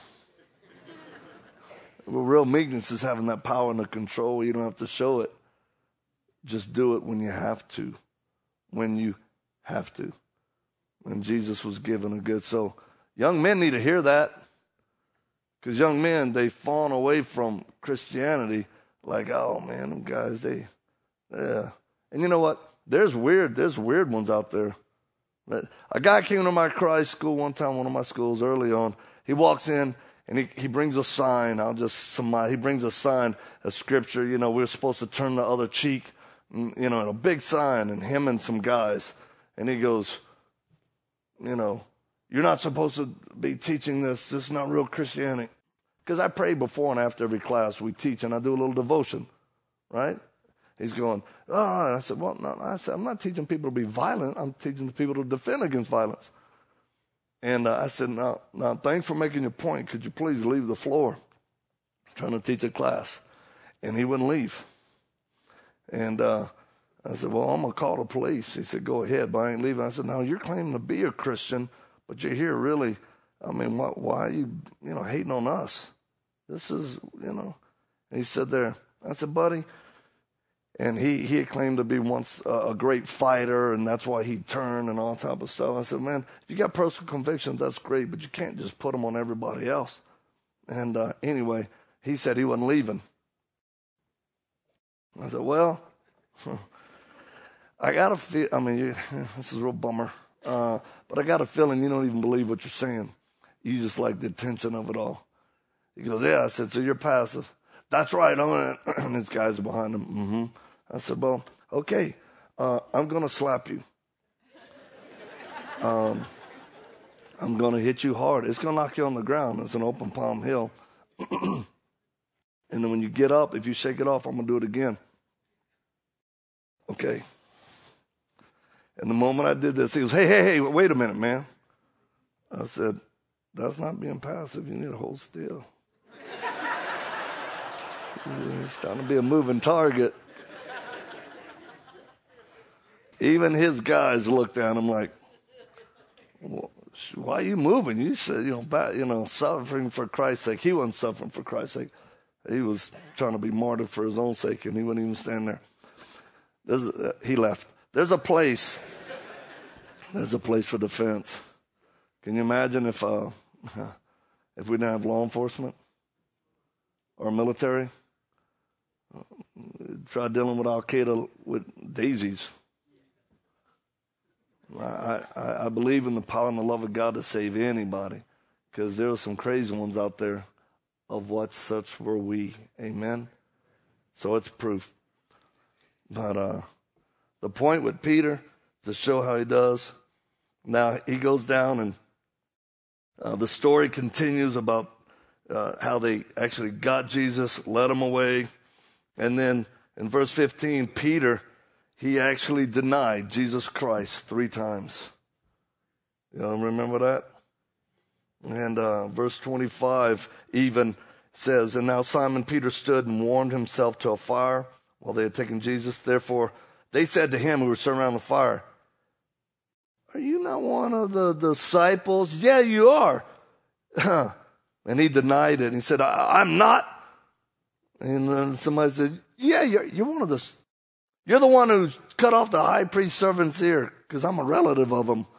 A: Well, real meekness is having that power and the control. You don't have to show it. Just do it when you have to. When you have to. And Jesus was given a good. So young men need to hear that. Because young men, they've fallen away from Christianity. Like, oh man, them guys, they, yeah. And you know what? There's weird, there's weird ones out there. A guy came to my Christ school one time, one of my schools early on. He walks in And he, he brings a sign. I'll just summarize. He brings a sign, a scripture. You know, we're supposed to turn the other cheek, you know, a big sign, and him and some guys. And he goes, you know, you're not supposed to be teaching this. This is not real Christianity. Because I pray before and after every class we teach, and I do a little devotion, right? He's going, oh, I said, well, no, I said, I'm not teaching people to be violent. I'm teaching people to defend against violence. And uh, I said, no, no, thanks for making your point. Could you please leave the floor? I'm trying to teach a class. And he wouldn't leave. And uh, I said, well, I'm going to call the police. He said, go ahead, but I ain't leaving. I said, no, you're claiming to be a Christian, but you're here really, I mean, why, why are you, you know, hating on us? This is, you know. And he said there, I said, buddy, and he, he had claimed to be once a, a great fighter, and that's why he turned and all type of stuff. I said, man, if you got personal convictions, that's great, but you can't just put them on everybody else. And uh, anyway, he said he wasn't leaving. I said, well, I got a feel, I mean, you, this is a real bummer, uh, but I got a feeling you don't even believe what you're saying. You just like the attention of it all. He goes, yeah. I said, so you're passive. That's right. I'm gonna, and his guys are behind him. Mm-hmm. I said, well, okay, uh, I'm going to slap you. Um, I'm going to hit you hard. It's going to knock you on the ground. It's an open palm hill. And then when you get up, if you shake it off, I'm going to do it again. Okay. And the moment I did this, he goes, hey, hey, hey, wait a minute, man. I said, that's not being passive. You need to hold still. He's starting to be a moving target. Even his guys looked at him like, well, why are you moving? You said, you know, back, you know, suffering for Christ's sake. He wasn't suffering for Christ's sake. He was trying to be martyred for his own sake, and he wouldn't even stand there. There's, uh, he left. There's a place. There's a place for defense. Can you imagine if uh, if we didn't have law enforcement or military? Try dealing with Al Qaeda with daisies. I, I, I believe in the power and the love of God to save anybody, because there are some crazy ones out there, of what such were we. Amen? So it's proof. But uh, the point with Peter, to show how he does, now he goes down and uh, the story continues about uh, how they actually got Jesus, led him away. And then in verse fifteen, Peter, he actually denied Jesus Christ three times. You know, remember that? And uh, verse twenty-five even says, and now Simon Peter stood and warmed himself to a fire while they had taken Jesus. Therefore, they said to him who were sitting around the fire, are you not one of the disciples? Yeah, you are. And he denied it. And he said, I- I'm not. And then somebody said, yeah, you're, you're one of the, you're the one who cut off the high priest's servant's ear, because I'm a relative of him.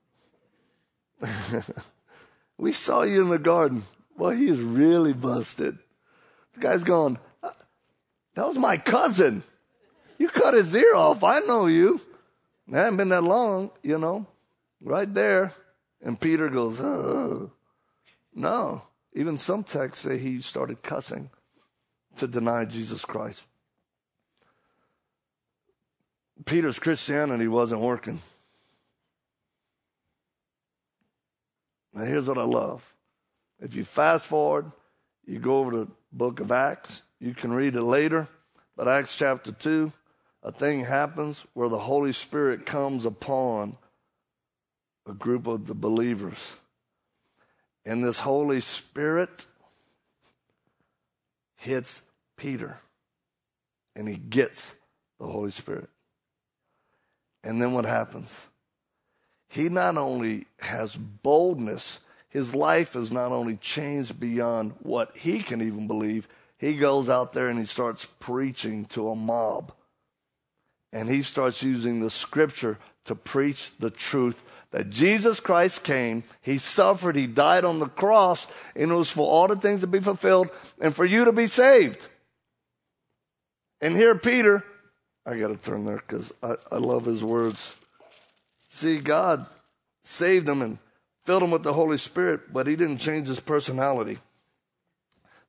A: We saw you in the garden. Well, he is really busted. The guy's going, that was my cousin. You cut his ear off. I know you. It hasn't been that long, you know, right there. And Peter goes, oh, no. Even some texts say he started cussing to deny Jesus Christ. Peter's Christianity wasn't working. Now here's what I love. If you fast forward, you go over to the book of Acts, you can read it later, but Acts chapter two, a thing happens where the Holy Spirit comes upon a group of the believers. And this Holy Spirit hits Peter, and he gets the Holy Spirit. And then what happens? He not only has boldness, his life is not only changed beyond what he can even believe, he goes out there and he starts preaching to a mob. And he starts using the scripture to preach the truth that Jesus Christ came, he suffered, he died on the cross, and it was for all the things to be fulfilled and for you to be saved. And here Peter, I got to turn there because I, I love his words. See, God saved him and filled him with the Holy Spirit, but he didn't change his personality.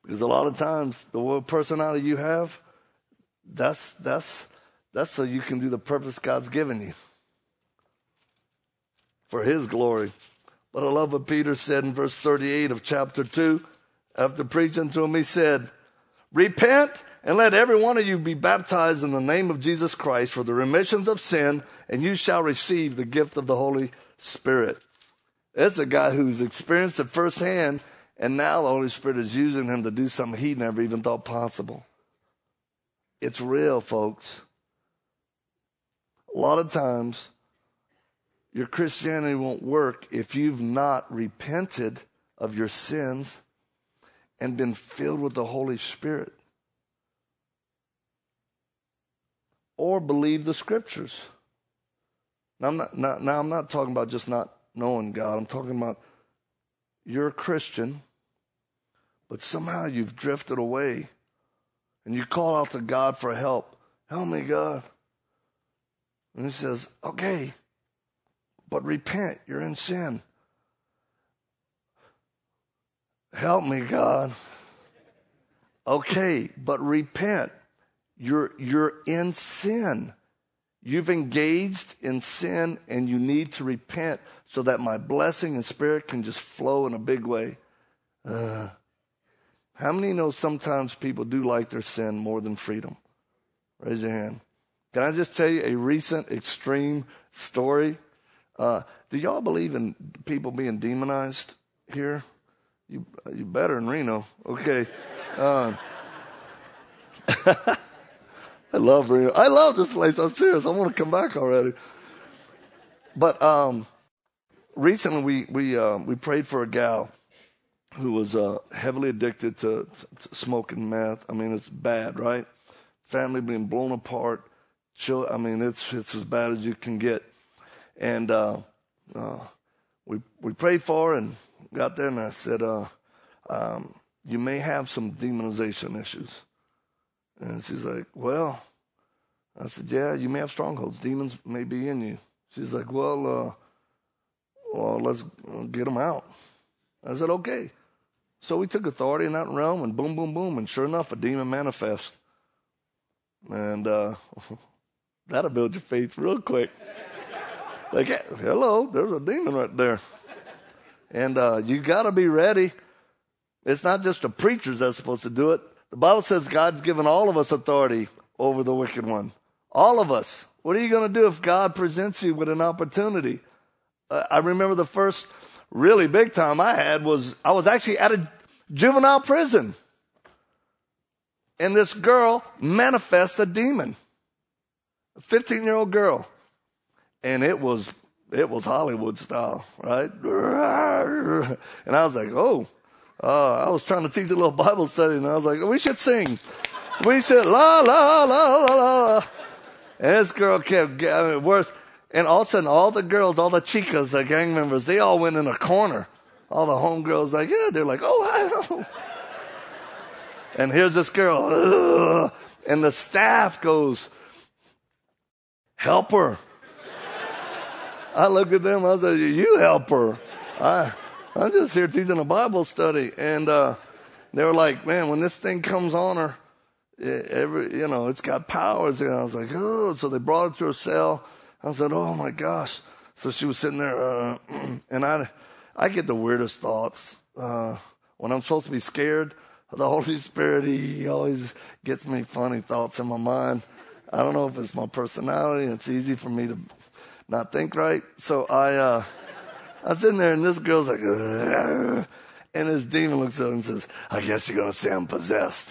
A: Because a lot of times, the personality you have, that's that's that's so you can do the purpose God's given you for his glory. But I love what Peter said in verse thirty-eight of chapter two. After preaching to him, he said, repent and let every one of you be baptized in the name of Jesus Christ for the remissions of sin, and you shall receive the gift of the Holy Spirit. That's a guy who's experienced it firsthand, and now the Holy Spirit is using him to do something he never even thought possible. It's real, folks. A lot of times, your Christianity won't work if you've not repented of your sins and been filled with the Holy Spirit. Or believe the Scriptures. Now I'm not, not, now, I'm not talking about just not knowing God. I'm talking about you're a Christian, but somehow you've drifted away and you call out to God for help. Help me, God. And he says, okay, but repent. You're in sin. Help me, God. Okay, but repent. You're, you're in sin. You've engaged in sin, and you need to repent so that my blessing and spirit can just flow in a big way. Uh, how many know sometimes people do like their sin more than freedom? Raise your hand. Can I just tell you a recent extreme story? Uh, do y'all believe in people being demonized here? You you better in Reno. Okay. Uh, I love Reno. I love this place. I'm serious. I want to come back already. But um, recently we we uh, we prayed for a gal who was uh, heavily addicted to, to smoking meth. I mean, it's bad, right? Family being blown apart. Chill. I mean, it's it's as bad as you can get. And uh, uh, we we prayed for her and got there, and I said, uh, um, you may have some demonization issues. And she's like, well, I said, yeah, you may have strongholds. Demons may be in you. She's like, well, uh, well, let's get them out. I said, okay. So we took authority in that realm, and boom, boom, boom, and sure enough, a demon manifests. And uh, that'll build your faith real quick. Like, hello, there's a demon right there. And uh, you got to be ready. It's not just the preachers that's supposed to do it. The Bible says God's given all of us authority over the wicked one. All of us. What are you going to do if God presents you with an opportunity? Uh, I remember the first really big time I had was I was actually at a juvenile prison. And this girl manifested a demon. A fifteen-year-old girl. And it was it was Hollywood style, right? And I was like, oh. Uh, I was trying to teach a little Bible study, and I was like, we should sing. We should la, la, la, la, la. And this girl kept getting worse. And all of a sudden, all the girls, all the chicas, the gang members, they all went in a corner. All the homegirls, like, yeah, they're like, oh, wow. And here's this girl. Ugh. And the staff goes, help her. I looked at them, I said, you help her. I... I'm just here teaching a Bible study. And uh, they were like, man, when this thing comes on her, it, every you know, it's got powers. And I was like, oh. So they brought her to her cell. I said, oh, my gosh. So she was sitting there. Uh, and I I get the weirdest thoughts. Uh, when I'm supposed to be scared of the Holy Spirit, he always gets me funny thoughts in my mind. I don't know if it's my personality. It's easy for me to not think right. So I... Uh, I was sitting there, and this girl's like, ugh. And this demon looks up and says, I guess you're going to say I'm possessed.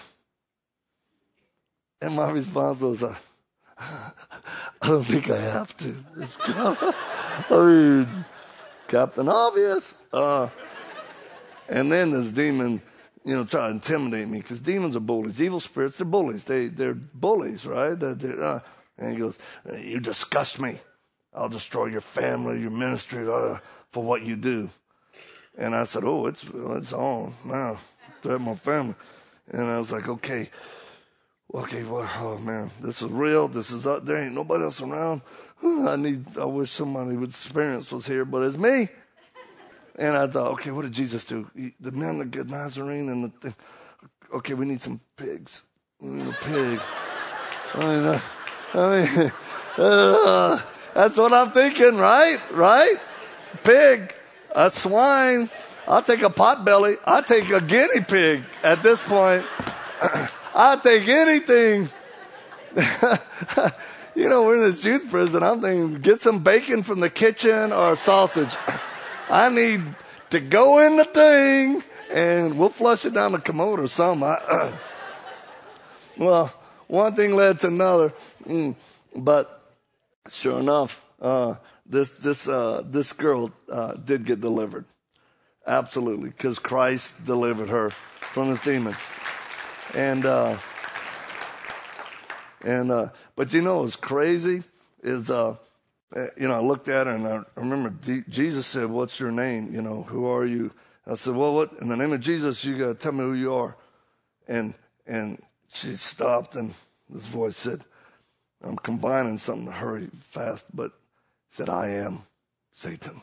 A: And my response was, uh, I don't think I have to. It's kind of, I mean, Captain Obvious. Uh, and then this demon, you know, tried to intimidate me, because demons are bullies. Evil spirits, they're bullies. They, they're bullies, right? They're, uh, and he goes, you disgust me. I'll destroy your family, your ministry, uh, for what you do. And I said, oh, it's it's on now. Threat my family. And I was like, okay, okay, well, oh man, this is real. This is uh, there ain't nobody else around. I need. I wish somebody with experience was here, but it's me. And I thought, okay, what did Jesus do? He, the man, the good Nazarene, and the thing. okay, we need some pigs. We need a pig. I mean, uh, I mean uh, that's what I'm thinking, right? Right? Pig, a swine. I'll take a potbelly. I'll take a guinea pig at this point. I'll take anything. You know, we're in this youth prison. I'm thinking, get some bacon from the kitchen or a sausage. I need to go in the thing, and we'll flush it down the commode or something. I, well, one thing led to another. Mm, but sure enough, uh, this this uh, this girl uh, did get delivered. Absolutely, because Christ delivered her from this demon. And uh, and uh, but you know what's crazy is uh, you know I looked at her and I remember D- Jesus said, "What's your name? You know, who are you?" I said, "Well, what in the name of Jesus, you gotta tell me who you are." And and she stopped and this voice said, "I'm combining something to hurry fast," but said, "I am Satan."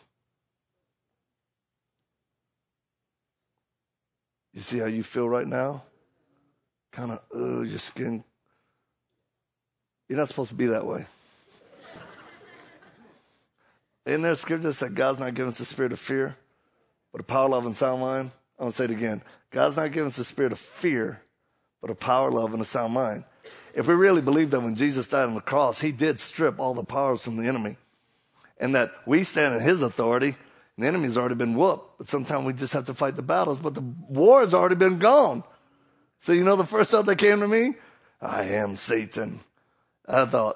A: You see how you feel right now? Kind of, uh, your skin. You're not supposed to be that way. In there, scripture said God's not giving us a spirit of fear, but a power, love, and sound mind. I'm going to say it again. God's not giving us a spirit of fear, but a power, love, and a sound mind. If we really believe that when Jesus died on the cross, he did strip all the powers from the enemy, and that we stand in his authority, and the enemy's already been whooped, but sometimes we just have to fight the battles, but the war has already been gone. So you know the first thought that came to me? I am Satan. I thought,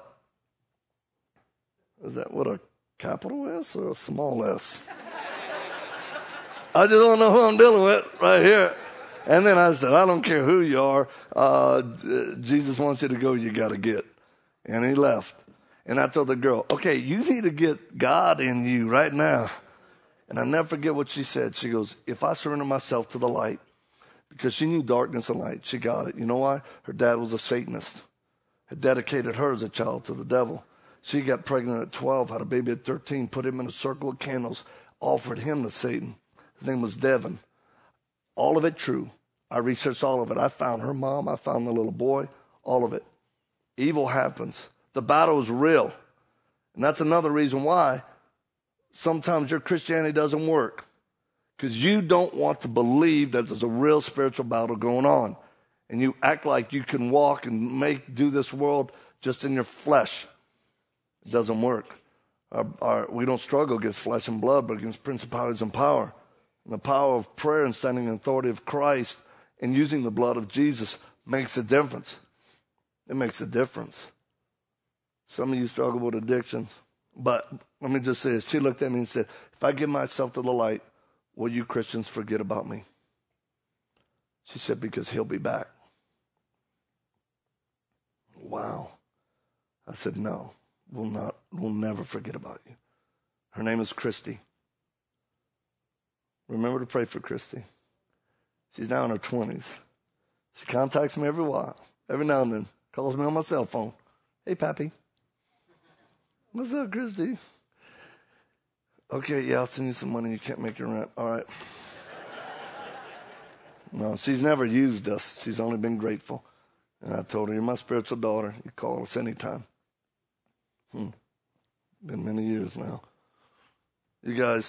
A: is that what, a capital S or a small S? I just want to know who I'm dealing with right here. And then I said, I don't care who you are. Uh, Jesus wants you to go, you got to get. And he left. And I told the girl, okay, you need to get God in you right now. And I'll never forget what she said. She goes, if I surrender myself to the light, because she knew darkness and light, she got it. You know why? Her dad was a Satanist, had dedicated her as a child to the devil. She got pregnant at twelve, had a baby at thirteen, put him in a circle of candles, offered him to Satan. His name was Devin. All of it true. I researched all of it. I found her mom. I found the little boy. All of it. Evil happens. The battle is real. And that's another reason why sometimes your Christianity doesn't work. Because you don't want to believe that there's a real spiritual battle going on. And you act like you can walk and make do this world just in your flesh. It doesn't work. Our, our, we don't struggle against flesh and blood, but against principalities and power. And the power of prayer and standing in the authority of Christ and using the blood of Jesus makes a difference. It makes a difference. Some of you struggle with addictions. But let me just say this. She looked at me and said, if I give myself to the light, will you Christians forget about me? She said, because he'll be back. Wow. I said, no, we'll not, we'll never forget about you. Her name is Christy. Remember to pray for Christy. She's now in her twenties. She contacts me every while, every now and then. Calls me on my cell phone. Hey, Pappy. What's up, Christy? Okay, yeah, I'll send you some money. You can't make your rent. All right. No, she's never used us. She's only been grateful. And I told her, you're my spiritual daughter. You call us anytime. Hmm. Been many years now. You guys,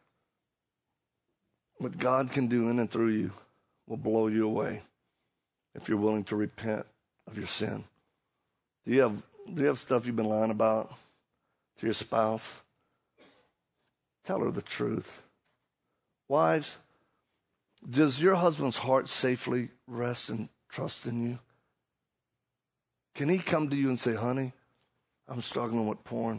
A: what God can do in and through you will blow you away if you're willing to repent of your sin. Do you have, do you have stuff you've been lying about to your spouse? Tell her the truth. Wives, does your husband's heart safely rest and trust in you? Can he come to you and say, honey, I'm struggling with porn.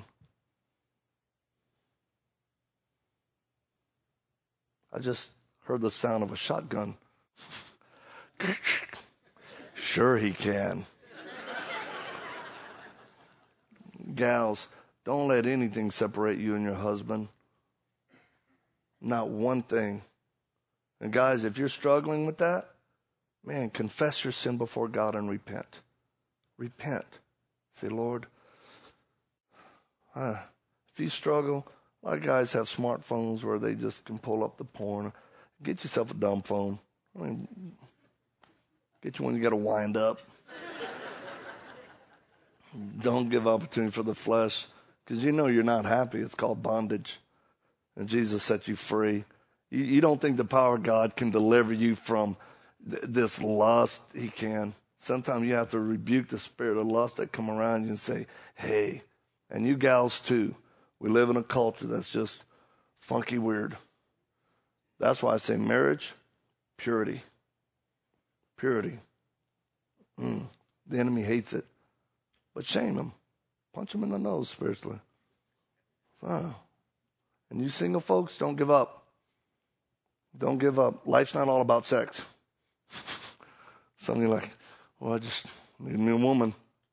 A: I just heard the sound of a shotgun. Sure he can. Gals, don't let anything separate you and your husband. Not one thing. And guys, if you're struggling with that, man, confess your sin before God and repent. Repent. Say, Lord, uh, if you struggle, a lot of guys have smartphones where they just can pull up the porn. Get yourself a dumb phone. I mean, Get you when you got to wind up. Don't give opportunity for the flesh, because you know you're not happy. It's called bondage. And Jesus set you free. You, you don't think the power of God can deliver you from th- this lust? He can. Sometimes you have to rebuke the spirit of lust that come around you and say, hey, and you gals too, we live in a culture that's just funky weird. That's why I say marriage, purity. Purity. Mm. The enemy hates it. But shame him. Punch him in the nose spiritually. Oh. And you single folks, don't give up. Don't give up. Life's not all about sex. Something like, well, I just need me a woman.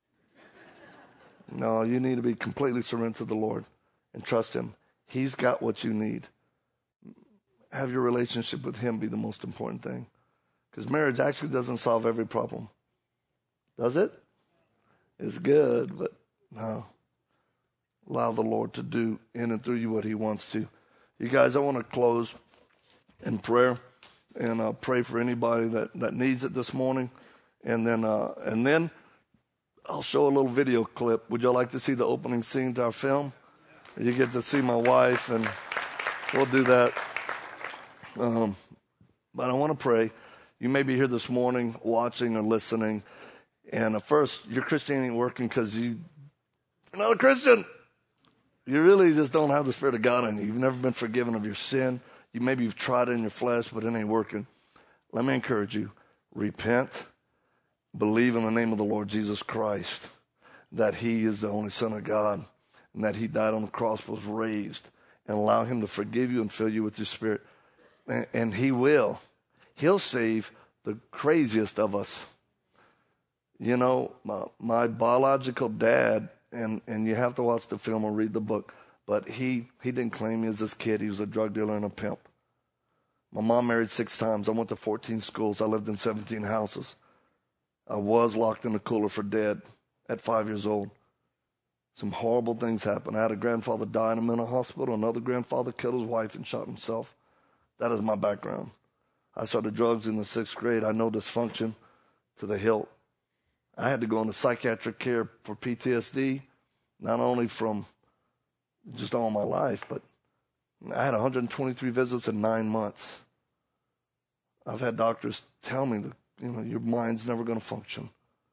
A: No, you need to be completely surrendered to the Lord and trust him. He's got what you need. Have your relationship with him be the most important thing. Because marriage actually doesn't solve every problem. Does it? It's good, but no. Allow the Lord to do in and through you what he wants to. You guys, I want to close in prayer and uh, pray for anybody that, that needs it this morning. And then, uh, and then I'll show a little video clip. Would y'all like to see the opening scene to our film? You get to see my wife, and we'll do that. Um, but I want to pray. You may be here this morning watching or listening, and at first, your Christianity ain't working because you, you're not a Christian. You really just don't have the Spirit of God in you. You've never been forgiven of your sin. You Maybe you've tried it in your flesh, but it ain't working. Let me encourage you. Repent. Believe in the name of the Lord Jesus Christ, that he is the only Son of God, and that he died on the cross, was raised, and allow him to forgive you and fill you with his Spirit. And, and he will. He'll save the craziest of us. You know, my, my biological dad, and, and you have to watch the film or read the book, but he, he didn't claim me as this kid. He was a drug dealer and a pimp. My mom married six times. I went to fourteen schools. I lived in seventeen houses. I was locked in the cooler for dead at five years old. Some horrible things happened. I had a grandfather die in a mental hospital. Another grandfather killed his wife and shot himself. That is my background. I started drugs in the sixth grade. I know dysfunction to the hilt. I had to go into psychiatric care for P T S D, not only from just all my life, but I had one hundred twenty-three visits in nine months. I've had doctors tell me that, you know, your mind's never going to function.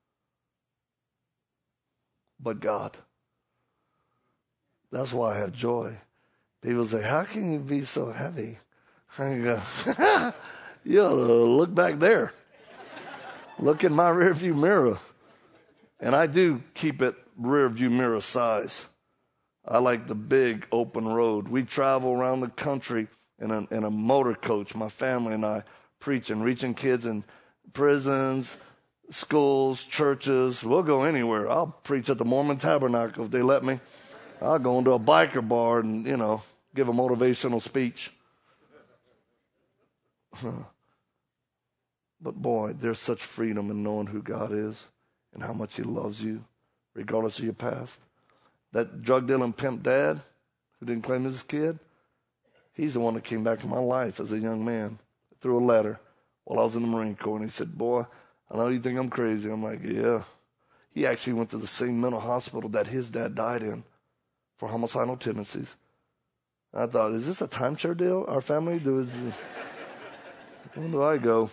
A: But God. That's why I have joy. People say, how can you be so heavy? I go, you ought to look back there. Look in my rearview mirror. And I do keep it rearview mirror size. I like the big open road. We travel around the country in a, in a motor coach, my family and I, preaching, reaching kids in prisons, schools, churches. We'll go anywhere. I'll preach at the Mormon Tabernacle if they let me. I'll go into a biker bar and, you know, give a motivational speech. But boy, there's such freedom in knowing who God is and how much he loves you, regardless of your past. That drug dealing pimp dad who didn't claim his kid, he's the one that came back to my life as a young man through a letter while I was in the Marine Corps. And he said, boy, I know you think I'm crazy. I'm like, yeah. He actually went to the same mental hospital that his dad died in for homicidal tendencies. I thought, is this a timeshare deal? Our family? Do Where do I go?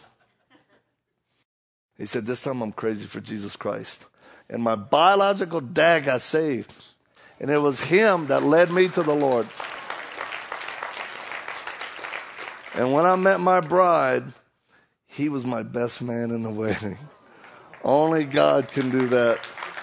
A: He said, this time I'm crazy for Jesus Christ. And my biological dad got saved. And it was him that led me to the Lord. And when I met my bride, he was my best man in the wedding. Only God can do that.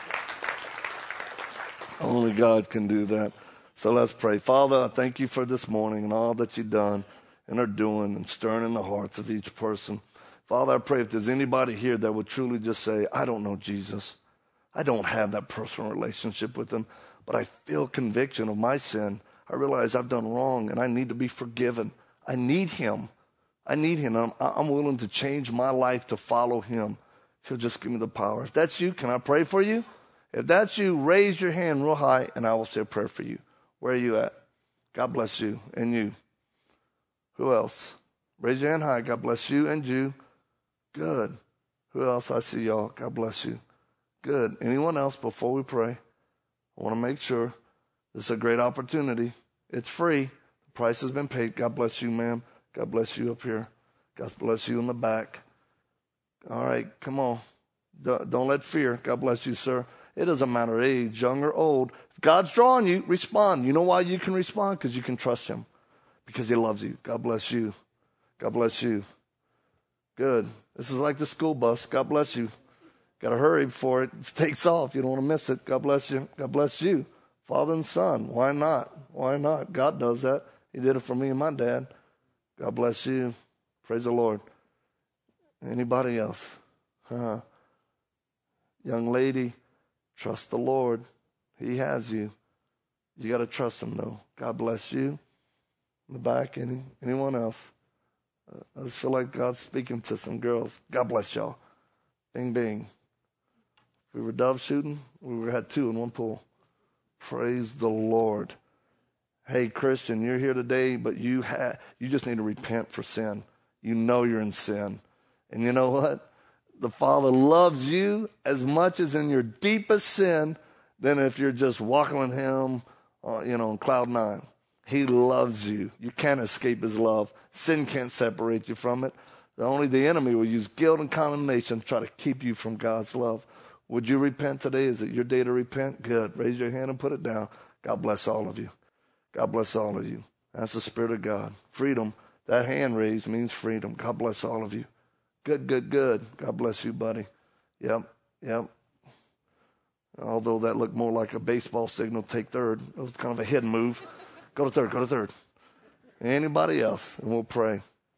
A: Only God can do that. So let's pray. Father, I thank you for this morning and all that you've done and are doing and stirring in the hearts of each person. Father, I pray if there's anybody here that would truly just say, I don't know Jesus. I don't have that personal relationship with him, but I feel conviction of my sin. I realize I've done wrong and I need to be forgiven. I need him. I need him. I'm, I'm willing to change my life to follow him. If he'll just give me the power. If that's you, can I pray for you? If that's you, raise your hand real high and I will say a prayer for you. Where are you at? God bless you and you. Who else? Raise your hand high. God bless you and you. Good. Who else? I see y'all. God bless you. Good. Anyone else before we pray? I want to make sure. This is a great opportunity. It's free. The price has been paid. God bless you, ma'am. God bless you up here. God bless you in the back. All right, come on. Don't let fear. God bless you, sir. It doesn't matter age, young or old. If God's drawing you, respond. You know why you can respond? Because you can trust him. Because he loves you. God bless you. God bless you. Good. This is like the school bus. God bless you. Got to hurry before it takes off. You don't want to miss it. God bless you. God bless you. Father and son. Why not? Why not? God does that. He did it for me and my dad. God bless you. Praise the Lord. Anybody else? Huh? Young lady, trust the Lord. He has you. You got to trust him, though. God bless you. In the back, any anyone else? Uh, I just feel like God's speaking to some girls. God bless y'all. Bing, bing. We were dove shooting. We were, had two in one pool. Praise the Lord. Hey, Christian, you're here today, but you ha- you just need to repent for sin. You know you're in sin. And you know what? The Father loves you as much as in your deepest sin than if you're just walking with him, uh, you know, on cloud nine. He loves you. You can't escape his love. Sin can't separate you from it. The only the enemy will use guilt and condemnation to try to keep you from God's love. Would you repent today? Is it your day to repent? Good. Raise your hand and put it down. God bless all of you. God bless all of you. That's the Spirit of God. Freedom. That hand raised means freedom. God bless all of you. Good, good, good. God bless you, buddy. Yep, yep. Although that looked more like a baseball signal, take third. It was kind of a hidden move. Go to third, go to third. Anybody else? And we'll pray.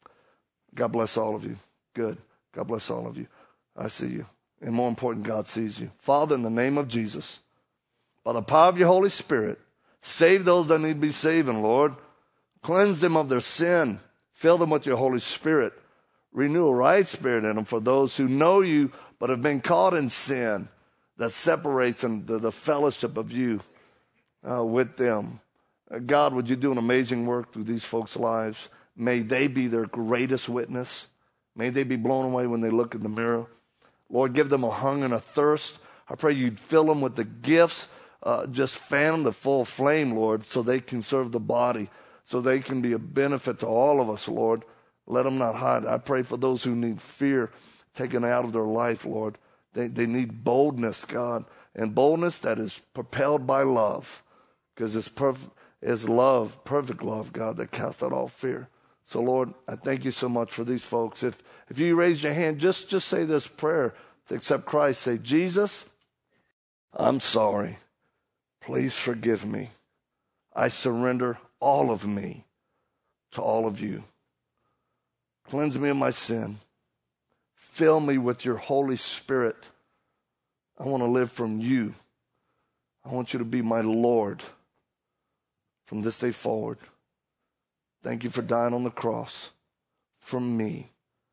A: God bless all of you. Good. God bless all of you. I see you. And more important, God sees you. Father, in the name of Jesus, by the power of your Holy Spirit, save those that need to be saving, Lord. Cleanse them of their sin. Fill them with your Holy Spirit. Renew a right spirit in them for those who know you but have been caught in sin that separates them, the, the fellowship of you uh, with them. Uh, God, would you do an amazing work through these folks' lives? May they be their greatest witness. May they be blown away when they look in the mirror. Lord, give them a hunger and a thirst. I pray you'd fill them with the gifts. Uh, just fan them to full flame, Lord, so they can serve the body, so they can be a benefit to all of us, Lord. Let them not hide. I pray for those who need fear taken out of their life, Lord. They, they need boldness, God, and boldness that is propelled by love, because it's, perf- it's love, perfect love, God, that casts out all fear. So, Lord, I thank you so much for these folks. If if you raise your hand, just, just say this prayer to accept Christ. Say, Jesus, I'm sorry. Please forgive me. I surrender all of me to all of you. Cleanse me of my sin. Fill me with your Holy Spirit. I want to live from you. I want you to be my Lord from this day forward. Thank you for dying on the cross for me.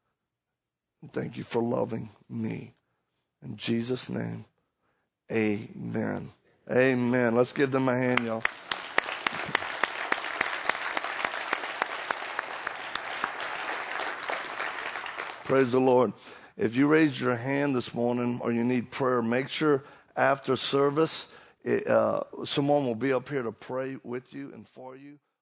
A: And thank you for loving me. In Jesus' name, amen. Amen. Let's give them a hand, y'all. Praise the Lord. If you raised your hand this morning or you need prayer, make sure after service, it, uh, someone will be up here to pray with you and for you.